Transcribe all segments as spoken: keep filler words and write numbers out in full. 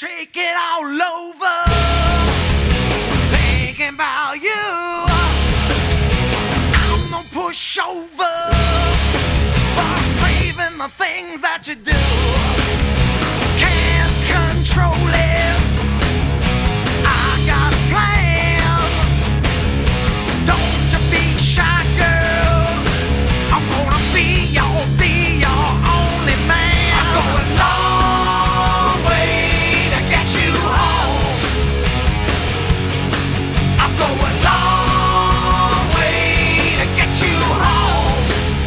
shake it all over, thinking about you. I'm no pushover, but craving the things that you do. Can't control it. I got a plan. Don't you be shy, girl. I'm gonna be your, be your only man. I'm going long way to get you home. I'm going long way to get you home.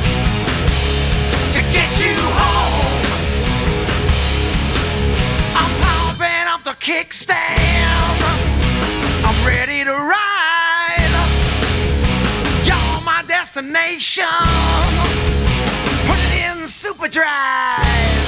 To get you home. I'm pumping up the kickstand. I'm ready to ride. You're my destination. Put it in super drive.